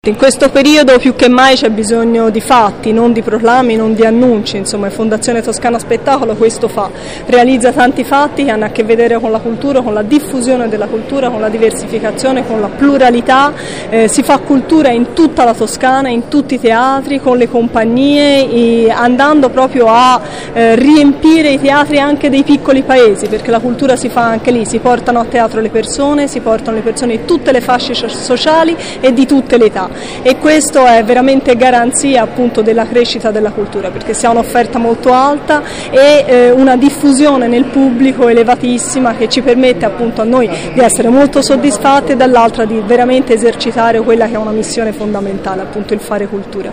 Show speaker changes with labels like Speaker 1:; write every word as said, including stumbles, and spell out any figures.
Speaker 1: In questo periodo più che mai c'è bisogno di fatti, non di proclami, non di annunci, insomma Fondazione Toscana Spettacolo questo fa, realizza tanti fatti che hanno a che vedere con la cultura, con la diffusione della cultura, con la diversificazione, con la pluralità, eh, si fa cultura in tutta la Toscana, in tutti i teatri, con le compagnie, e andando proprio a eh, riempire i teatri anche dei piccoli paesi, perché la cultura si fa anche lì, si portano a teatro le persone, si portano le persone di tutte le fasce sociali e di tutte le età. E questo è veramente garanzia appunto della crescita della cultura, perché si ha un'offerta molto alta e eh, una diffusione nel pubblico elevatissima che ci permette appunto a noi di essere molto soddisfatti e dall'altra di veramente esercitare quella che è una missione fondamentale, appunto il fare cultura.